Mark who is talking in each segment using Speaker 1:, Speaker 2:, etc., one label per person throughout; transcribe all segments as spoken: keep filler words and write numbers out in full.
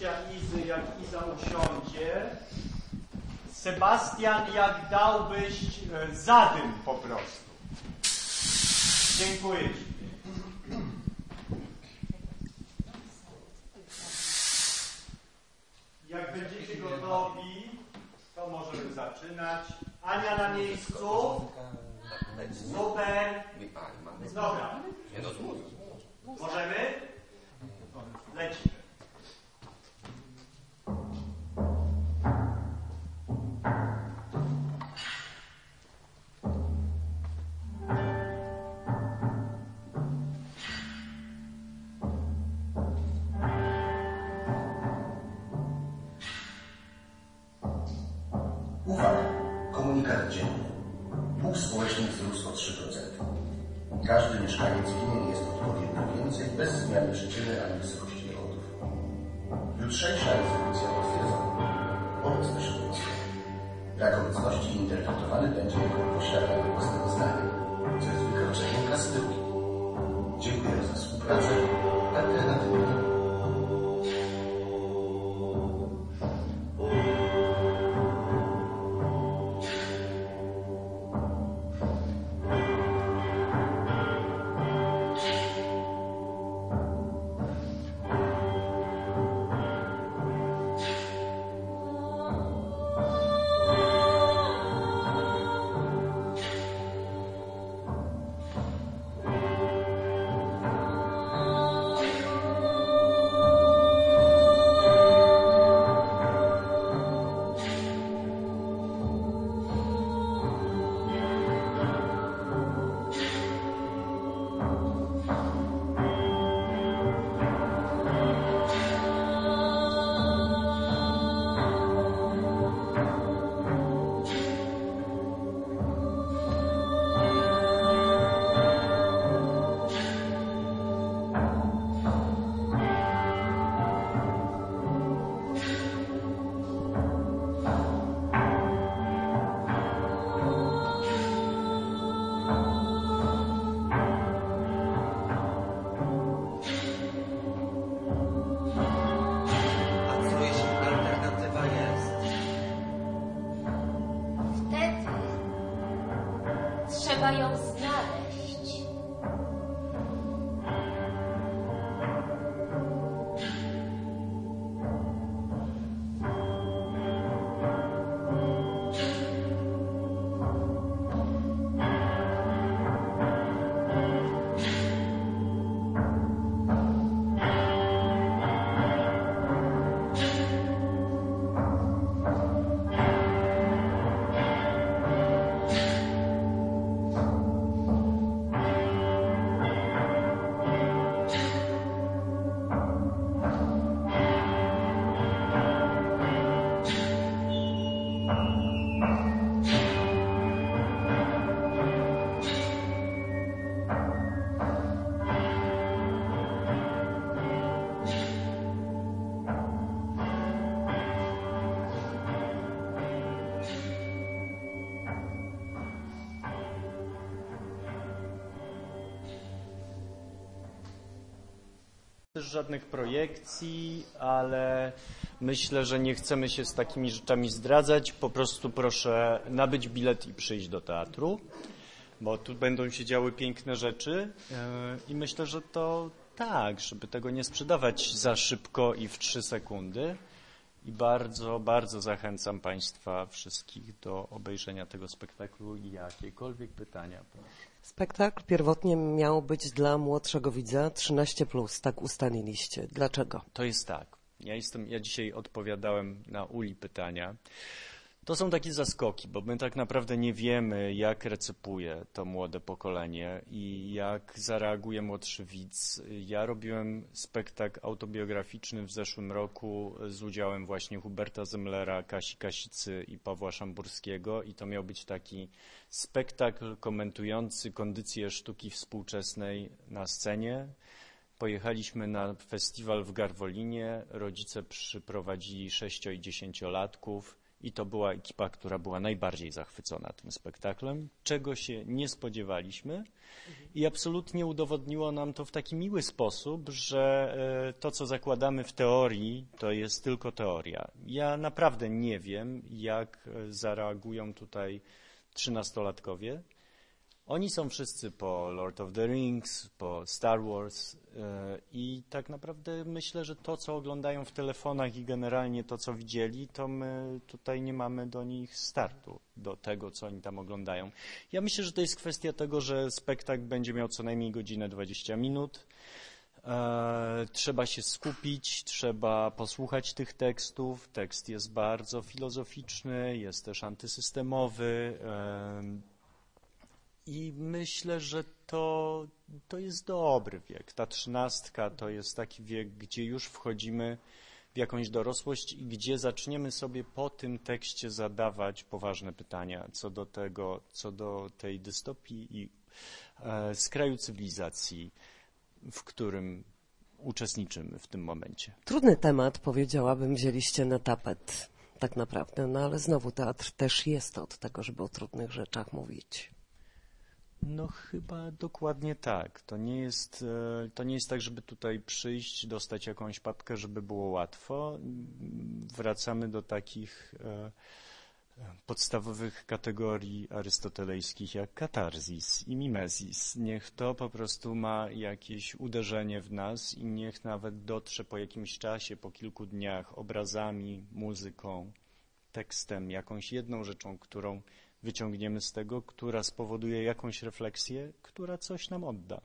Speaker 1: przyjścia Izy, jak Iza usiądzie. Sebastian, jak dałbyś zadym po prostu. Dziękuję Ci. Jak będziecie gotowi, to możemy zaczynać. Ania na miejscu. Super. Dobra. Możemy? Lecimy.
Speaker 2: Uwaga! Komunikat dzienny. Dług społeczny wzrósł o trzy procent. Każdy mieszkaniec winien jest odpowiednio więcej, bez zmiany przyczyny ani wysokości dochodów. Jutrzejsza egzekucja potwierdzona. Obecność obecna. Brak obecności interpretowany będzie jako posiadanie własnego zdania, co jest wykroczeniem klasy drugiej. Dziękuję za współpracę. Alternatywnie.
Speaker 3: Trzeba ją znaleźć.
Speaker 1: Też żadnych projekcji, ale myślę, że nie chcemy się z takimi rzeczami zdradzać. Po prostu proszę nabyć bilet i przyjść do teatru, bo tu będą się działy piękne rzeczy i myślę, że to tak, żeby tego nie sprzedawać za szybko i w trzy sekundy. I bardzo, bardzo zachęcam Państwa wszystkich do obejrzenia tego spektaklu i jakiekolwiek pytania.
Speaker 4: Spektakl pierwotnie miał być dla młodszego widza trzynaście plus, tak ustaliliście. Dlaczego?
Speaker 1: To jest tak. Ja, jestem, ja dzisiaj odpowiadałem na Uli pytania. To są takie zaskoki, bo my tak naprawdę nie wiemy, jak recypuje to młode pokolenie i jak zareaguje młodszy widz. Ja robiłem spektakl autobiograficzny w zeszłym roku z udziałem właśnie Huberta Zemlera, Kasi Kasicy i Pawła Szamburskiego i to miał być taki spektakl komentujący kondycję sztuki współczesnej na scenie. Pojechaliśmy na festiwal w Garwolinie, rodzice przyprowadzili sześcio- i dziesięciolatków I to była ekipa, która była najbardziej zachwycona tym spektaklem, czego się nie spodziewaliśmy i absolutnie udowodniło nam to w taki miły sposób, że to, co zakładamy w teorii, to jest tylko teoria. Ja naprawdę nie wiem, jak zareagują tutaj trzynastolatkowie. Oni są wszyscy po Lord of the Rings, po Star Wars i tak naprawdę myślę, że to, co oglądają w telefonach i generalnie to, co widzieli, to my tutaj nie mamy do nich startu, do tego, co oni tam oglądają. Ja myślę, że to jest kwestia tego, że spektakl będzie miał co najmniej godzinę dwadzieścia minut. Trzeba się skupić, trzeba posłuchać tych tekstów. Tekst jest bardzo filozoficzny, jest też antysystemowy. I myślę, że to, to jest dobry wiek. Ta trzynastka to jest taki wiek, gdzie już wchodzimy w jakąś dorosłość i gdzie zaczniemy sobie po tym tekście zadawać poważne pytania co do tego, co do tej dystopii i e, skraju cywilizacji, w którym uczestniczymy w tym momencie.
Speaker 4: Trudny temat, powiedziałabym, wzięliście na tapet tak naprawdę, no ale znowu teatr też jest od tego, żeby o trudnych rzeczach mówić.
Speaker 1: No chyba dokładnie tak. To nie jest, to nie jest tak, żeby tutaj przyjść, dostać jakąś papkę, żeby było łatwo. Wracamy do takich podstawowych kategorii arystotelejskich jak katarzis i mimezis. Niech to po prostu ma jakieś uderzenie w nas i niech nawet dotrze po jakimś czasie, po kilku dniach obrazami, muzyką, tekstem, jakąś jedną rzeczą, którą wyciągniemy z tego, która spowoduje jakąś refleksję, która coś nam odda.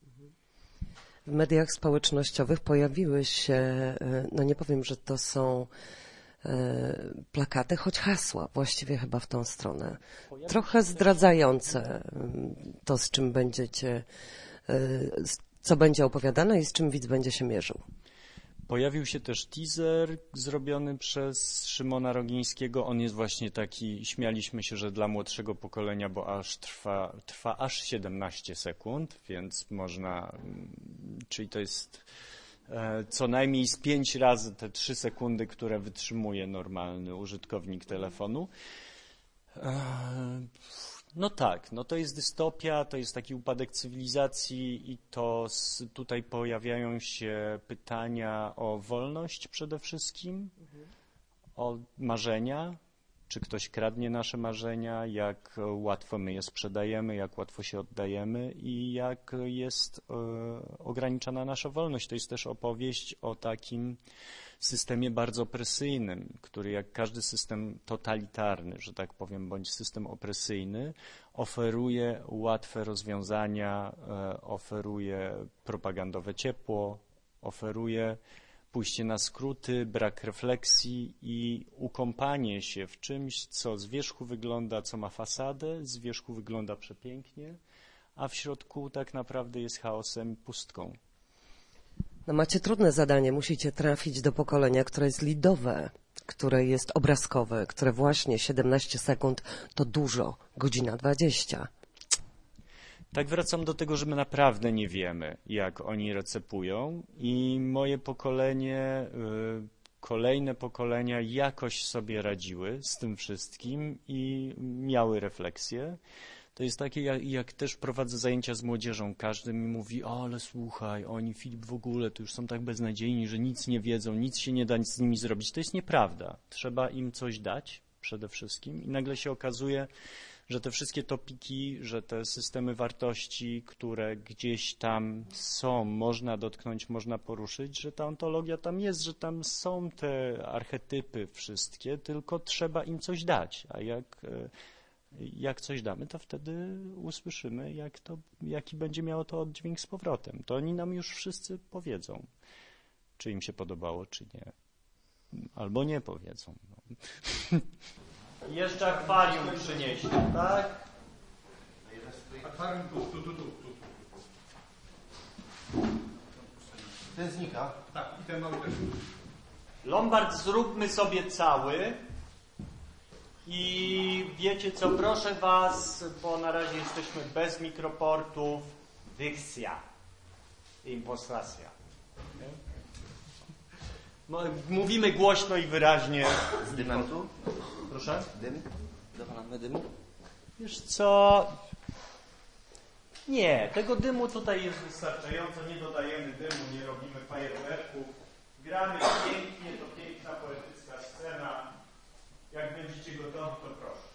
Speaker 4: W mediach społecznościowych pojawiły się, no nie powiem, że to są e, plakaty, choć hasła, właściwie chyba w tą stronę, trochę zdradzające to, z czym będziecie, e, co będzie opowiadane i z czym widz będzie się mierzył.
Speaker 1: Pojawił się też teaser zrobiony przez Szymona Rogińskiego. On jest właśnie taki, śmialiśmy się, że dla młodszego pokolenia, bo aż trwa, trwa aż siedemnaście sekund, więc można, czyli to jest e, co najmniej z pięć razy te trzy sekundy, które wytrzymuje normalny użytkownik telefonu. E, No tak, no to jest dystopia, to jest taki upadek cywilizacji i to z, tutaj pojawiają się pytania o wolność przede wszystkim, mhm. o marzenia, czy ktoś kradnie nasze marzenia, jak łatwo my je sprzedajemy, jak łatwo się oddajemy i jak jest e, ograniczana nasza wolność. To jest też opowieść o takim systemie bardzo opresyjnym, który jak każdy system totalitarny, że tak powiem, bądź system opresyjny, oferuje łatwe rozwiązania, e, oferuje propagandowe ciepło, oferuje pójście na skróty, brak refleksji i ukąpanie się w czymś, co z wierzchu wygląda, co ma fasadę, z wierzchu wygląda przepięknie, a w środku tak naprawdę jest chaosem i pustką.
Speaker 4: No macie trudne zadanie, musicie trafić do pokolenia, które jest lidowe, które jest obrazkowe, które właśnie siedemnaście sekund to dużo, godzina dwadzieścia.
Speaker 1: Tak wracam do tego, że my naprawdę nie wiemy, jak oni recepują i moje pokolenie, kolejne pokolenia jakoś sobie radziły z tym wszystkim i miały refleksję. To jest takie, jak, jak też prowadzę zajęcia z młodzieżą. Każdy mi mówi, o, ale słuchaj, oni, Filip, w ogóle to już są tak beznadziejni, że nic nie wiedzą, nic się nie da z nimi zrobić. To jest nieprawda. Trzeba im coś dać przede wszystkim i nagle się okazuje, że te wszystkie topiki, że te systemy wartości, które gdzieś tam są, można dotknąć, można poruszyć, że ta ontologia tam jest, że tam są te archetypy wszystkie, tylko trzeba im coś dać. A jak, jak coś damy, to wtedy usłyszymy, jak to, jaki będzie miało to oddźwięk z powrotem. To oni nam już wszyscy powiedzą, czy im się podobało, czy nie. Albo nie powiedzą. No. Jeszcze akwarium przynieść, tak?
Speaker 2: Akwarium tu, tu, tu, tu. Ten znika?
Speaker 5: Tak, i ten mały też.
Speaker 1: Lombard zróbmy sobie cały i wiecie co, proszę was, bo na razie jesteśmy bez mikroportów, dykcja, impostacja. Mówimy głośno i wyraźnie.
Speaker 2: Z dymem tu?
Speaker 1: Proszę?
Speaker 5: Dym? Doda nam dymu?
Speaker 1: Wiesz co? Nie, tego dymu tutaj jest wystarczająco, nie dodajemy dymu, nie robimy fajerwerków. Gramy pięknie, to piękna, poetycka scena. Jak będziecie gotowi, to proszę.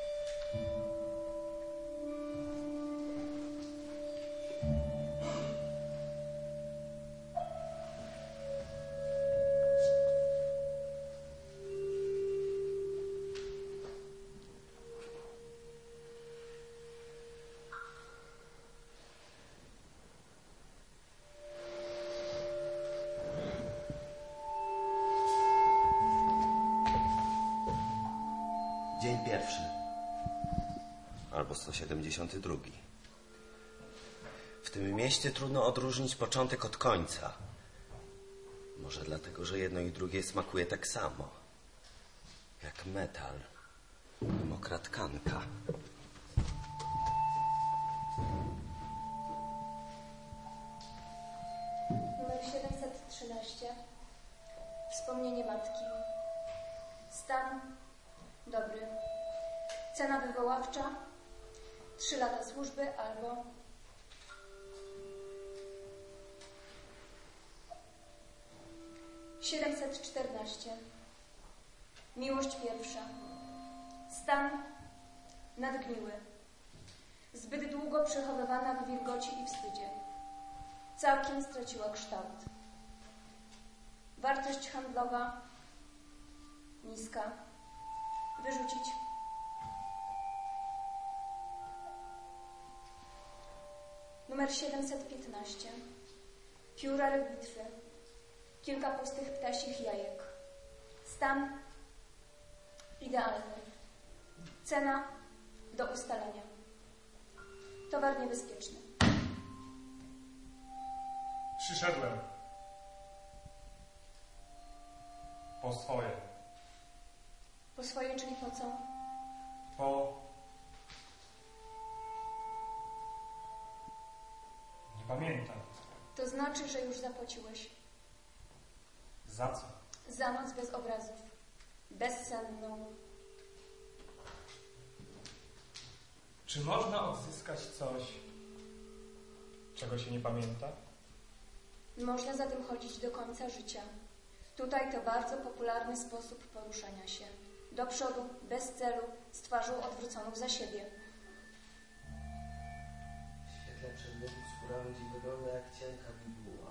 Speaker 5: Dzień pierwszy. Albo sto siedemdziesiąty drugi. W tym mieście trudno odróżnić początek od końca. Może dlatego, że jedno i drugie smakuje tak samo. Jak metal i mokra tkanka.
Speaker 6: Numer siedemset trzynaście. Wspomnienie matki. Stan dobry. Cena wywoławcza trzy lata służby albo siedemset czternaście. Miłość pierwsza. Stan nadgniły. Zbyt długo przechowywana w wilgoci i wstydzie. Całkiem straciła kształt. Wartość handlowa niska. Wyrzucić. Numer siedemset piętnaście. Pióra bitwy. Kilka pustych ptasich jajek. Stan idealny. Cena do ustalenia. Towar niebezpieczny.
Speaker 7: Przyszedłem. Po swoje.
Speaker 6: Po swoje, czyli po co?
Speaker 7: Po... Nie pamiętam.
Speaker 6: To znaczy, że już zapłaciłeś.
Speaker 7: Za co?
Speaker 6: Za noc bez obrazów. Bezsenną.
Speaker 7: Czy można odzyskać coś, czego się nie pamięta?
Speaker 6: Można za tym chodzić do końca życia. Tutaj to bardzo popularny sposób poruszania się. Do przodu, bez celu, z twarzą odwróconą za siebie.
Speaker 5: W świetle przedmiotu skóra ludzi wygląda jak cienka bibuła.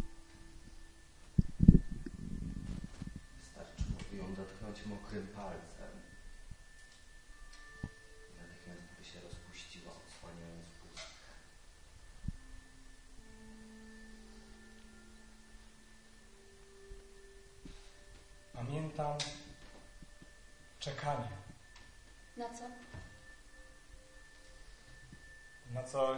Speaker 5: Wystarczyłoby ją dotknąć mokrym palcem. Natychmiast by się rozpuściła, odsłaniając pustkę.
Speaker 7: Pamiętam czekanie
Speaker 6: Na co?
Speaker 7: na coś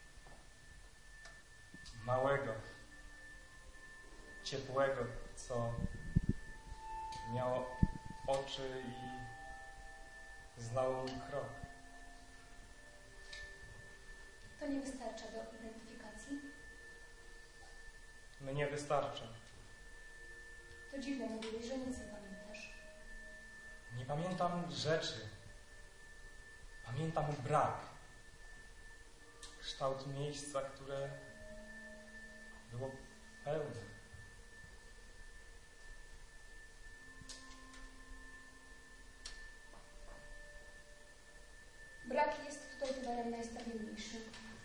Speaker 7: małego, ciepłego, co miało oczy i znało mój krok.
Speaker 6: To nie wystarcza do identyfikacji?
Speaker 7: Mnie wystarcza.
Speaker 6: To dziwne, mówiłeś, że nic nie pamiętasz.
Speaker 7: Nie pamiętam rzeczy. Pamiętam brak. Kształt miejsca, które było pełne.
Speaker 6: Brak jest tutaj towarem najstabilniejszym.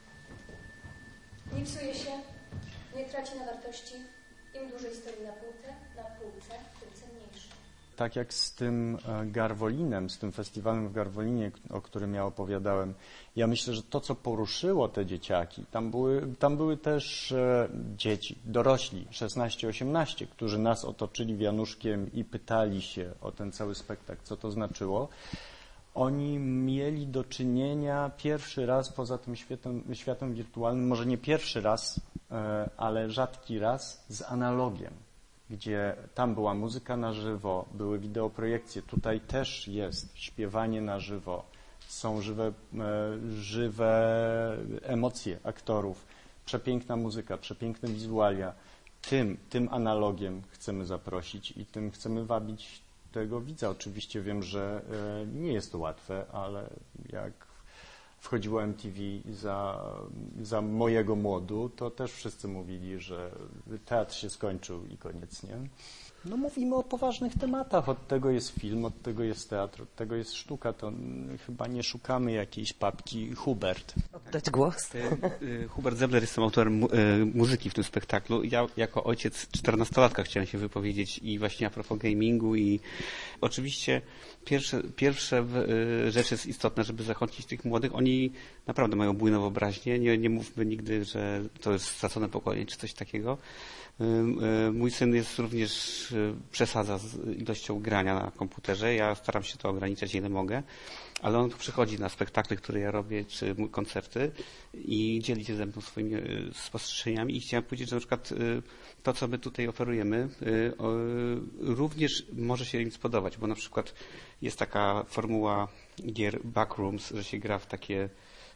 Speaker 6: Nie psuje się, nie traci na wartości. Im dłużej stoi na półce, na półce, tym cenniejszy.
Speaker 1: Tak jak z tym Garwolinem, z tym festiwalem w Garwolinie, o którym ja opowiadałem, ja myślę, że to, co poruszyło te dzieciaki, tam były, tam były też e, dzieci, dorośli, szesnaście osiemnaście, którzy nas otoczyli wianuszkiem i pytali się o ten cały spektakl, co to znaczyło. Oni mieli do czynienia pierwszy raz poza tym światem, światem wirtualnym, może nie pierwszy raz, e, ale rzadki raz, z analogiem, gdzie tam była muzyka na żywo, były wideoprojekcje, tutaj też jest śpiewanie na żywo, są żywe, e, żywe emocje aktorów, przepiękna muzyka, przepiękne wizualia. Tym, tym analogiem chcemy zaprosić i tym chcemy wabić tego widza. Oczywiście wiem, że nie jest to łatwe, ale jak wchodziło M T V za, za mojego młodu, to też wszyscy mówili, że teatr się skończył i koniec, nie? No mówimy o poważnych tematach, od tego jest film, od tego jest teatr, od tego jest sztuka, to chyba nie szukamy jakiejś papki Hubert.
Speaker 4: Oddać głos?
Speaker 8: Hubert Zebler, jestem autorem mu muzyki w tym spektaklu. Ja jako ojciec czternastolatka chciałem się wypowiedzieć i właśnie a propos gamingu i oczywiście pierwsze, pierwsze rzecz jest istotna, żeby zachęcić tych młodych. Oni naprawdę mają bujną wyobraźnię, nie, nie mówmy nigdy, że to jest stracone pokolenie czy coś takiego. Mój syn jest również, przesadza z ilością grania na komputerze. Ja staram się to ograniczać, ile mogę, ale on przychodzi na spektakle, które ja robię, czy koncerty i dzieli się ze mną swoimi spostrzeżeniami i chciałem powiedzieć, że na przykład to, co my tutaj oferujemy, również może się im spodobać, bo na przykład jest taka formuła gier backrooms, że się gra w takie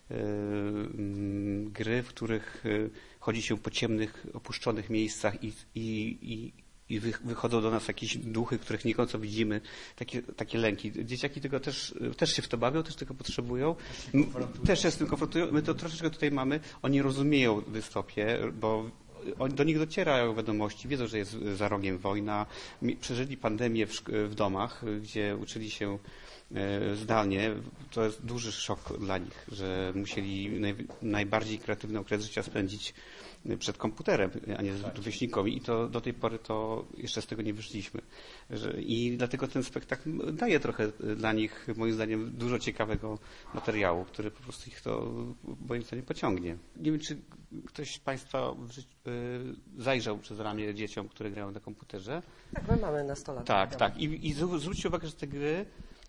Speaker 8: gry, w których chodzi się po ciemnych, opuszczonych miejscach i, i, i, i wychodzą do nas jakieś duchy, których nie końco widzimy, takie, takie lęki. Dzieciaki tego też, też się w to bawią, też tego potrzebują. Też się z tym konfrontują. My to troszeczkę tutaj mamy. Oni rozumieją dystopię, bo do nich docierają wiadomości, wiedzą, że jest za rogiem wojna. Przeżyli pandemię w, w domach, gdzie uczyli się zdalnie. To jest duży szok dla nich, że musieli naj, najbardziej kreatywny okres życia spędzić przed komputerem, a nie z rówieśnikami i to do tej pory to jeszcze z tego nie wyszliśmy. I dlatego ten spektakl daje trochę dla nich, moim zdaniem, dużo ciekawego materiału, który po prostu ich to, moim zdaniem, pociągnie. Nie wiem, czy ktoś z Państwa w życiu, y, zajrzał przez ramię dzieciom, które grają na komputerze.
Speaker 4: Tak, my mamy nastolatków.
Speaker 8: Tak, tak. I, i zwróćcie uwagę, że te gry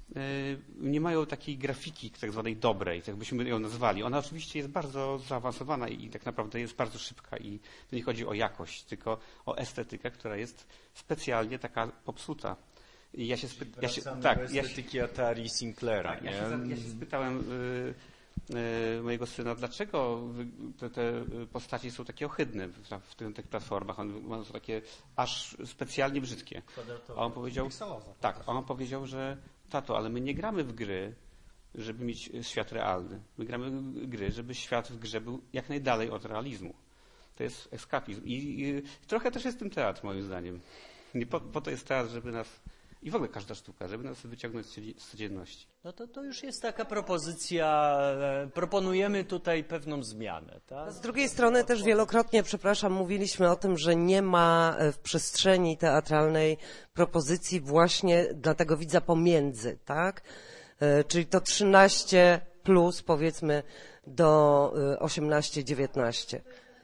Speaker 8: nie mają takiej grafiki tak zwanej dobrej, tak byśmy ją nazwali. Ona oczywiście jest bardzo zaawansowana i tak naprawdę jest bardzo szybka i to nie chodzi o jakość, tylko o estetykę, która jest specjalnie taka popsuta. I ja się, spy- ja się tak,
Speaker 1: do estetyki ja się, Atari Sinclaira.
Speaker 8: Tak, ja, się, ja się spytałem y, y, mojego syna, dlaczego te, te postaci są takie ohydne w, w tych, tych platformach. One są takie aż specjalnie brzydkie. A on powiedział, tak, a on powiedział, że tato, ale my nie gramy w gry, żeby mieć świat realny. My gramy w gry, żeby świat w grze był jak najdalej od realizmu. To jest eskapizm. I, i trochę też jest tym teatr, moim zdaniem. Nie po, po to jest teatr, żeby nas, i w ogóle każda sztuka, żeby nas wyciągnąć z codzienności.
Speaker 1: No to, to już jest taka propozycja, proponujemy tutaj pewną zmianę. Tak?
Speaker 4: Z drugiej strony też wielokrotnie, przepraszam, mówiliśmy o tym, że nie ma w przestrzeni teatralnej propozycji właśnie dla tego widza pomiędzy, tak? Czyli to trzynaście plus, powiedzmy, do osiemnaście dziewiętnaście.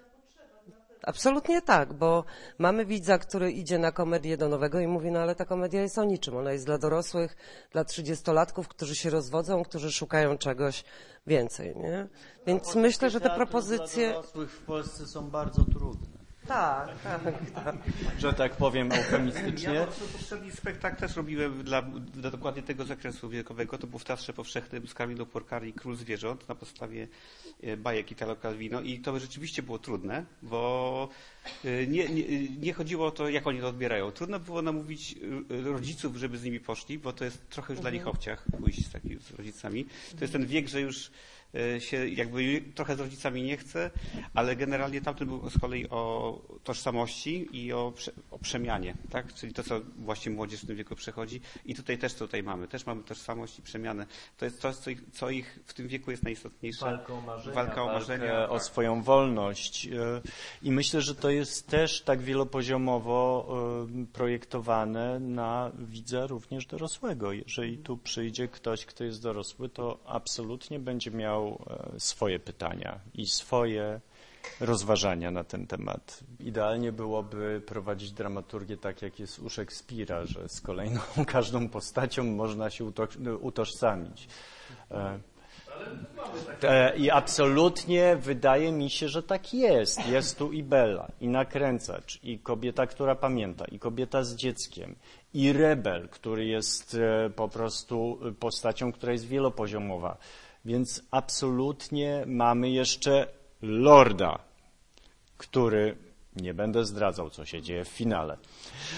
Speaker 4: Absolutnie tak, bo mamy widza, który idzie na komedię do nowego i mówi, no ale ta komedia jest o niczym. Ona jest dla dorosłych, dla trzydziestolatków, którzy się rozwodzą, którzy szukają czegoś więcej, nie? Więc myślę, że te propozycje...
Speaker 1: Dla dorosłych w Polsce są bardzo trudne.
Speaker 4: Tak, tak, tak.
Speaker 1: Że tak powiem eufemistycznie.
Speaker 8: Ja poprzedni spektakl też robiłem dla, dla dokładnie tego zakresu wiekowego. To był w Teatrze Powszechnym z Camillo Porcari Król Zwierząt na podstawie bajek Italo Calvino i to rzeczywiście było trudne, bo nie, nie, nie chodziło o to, jak oni to odbierają. Trudno było namówić rodziców, żeby z nimi poszli, bo to jest trochę już dla nich obciach pójść z, taki, z rodzicami. To jest ten wiek, że już się jakby trochę z rodzicami nie chce, ale generalnie tamten był z kolei o tożsamości i o, o przemianie, tak? Czyli to, co właśnie młodzież w tym wieku przechodzi i tutaj też tutaj mamy. Też mamy tożsamość i przemianę. To jest coś, co ich, co ich w tym wieku jest najistotniejsze.
Speaker 1: Walka o marzenia,
Speaker 8: Walka o, marzenia,
Speaker 1: o
Speaker 8: tak.
Speaker 1: swoją wolność. I myślę, że to jest też tak wielopoziomowo projektowane na widza również dorosłego. Jeżeli tu przyjdzie ktoś, kto jest dorosły, to absolutnie będzie miał swoje pytania i swoje rozważania na ten temat. Idealnie byłoby prowadzić dramaturgię tak, jak jest u Szekspira, że z kolejną każdą postacią można się utożsamić. I absolutnie wydaje mi się, że tak jest. Jest tu i Bella, i nakręcacz, i kobieta, która pamięta, i kobieta z dzieckiem, i rebel, który jest po prostu postacią, która jest wielopoziomowa. Więc absolutnie mamy jeszcze Lorda, który, nie będę zdradzał, co się dzieje w finale,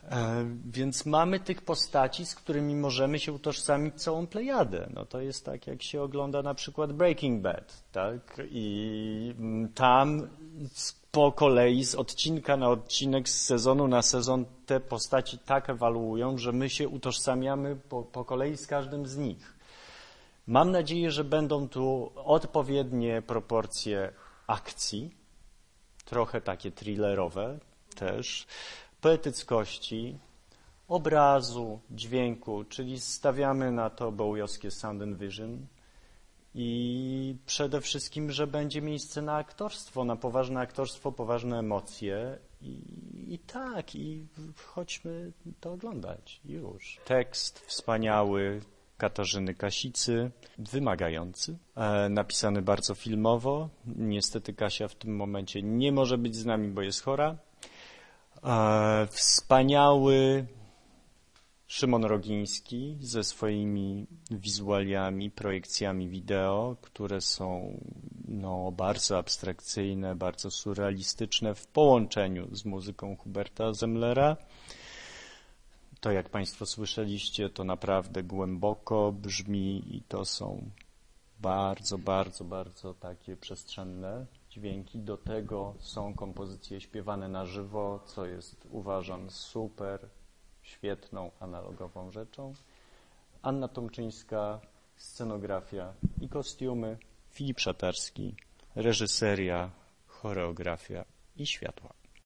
Speaker 1: E, więc mamy tych postaci, z którymi możemy się utożsamić całą plejadę. No to jest tak, jak się ogląda na przykład Breaking Bad, tak? I tam po kolei z odcinka na odcinek, z sezonu na sezon te postaci tak ewaluują, że my się utożsamiamy po, po kolei z każdym z nich. Mam nadzieję, że będą tu odpowiednie proporcje akcji, trochę takie thrillerowe też, poetyckości, obrazu, dźwięku, czyli stawiamy na to bowiowskie sound and vision i przede wszystkim, że będzie miejsce na aktorstwo, na poważne aktorstwo, poważne emocje i, i tak, i chodźmy to oglądać już. Tekst wspaniały Katarzyny Kasicy, wymagający, e, napisany bardzo filmowo. Niestety Kasia w tym momencie nie może być z nami, bo jest chora. E, wspaniały Szymon Rogiński ze swoimi wizualiami, projekcjami wideo, które są no, bardzo abstrakcyjne, bardzo surrealistyczne w połączeniu z muzyką Huberta Zemlera. To, jak Państwo słyszeliście, to naprawdę głęboko brzmi i to są bardzo, bardzo, bardzo takie przestrzenne dźwięki. Do tego są kompozycje śpiewane na żywo, co jest, uważam, super, świetną, analogową rzeczą. Anna Tomczyńska, scenografia i kostiumy, Filip Szatarski, reżyseria, choreografia i światła.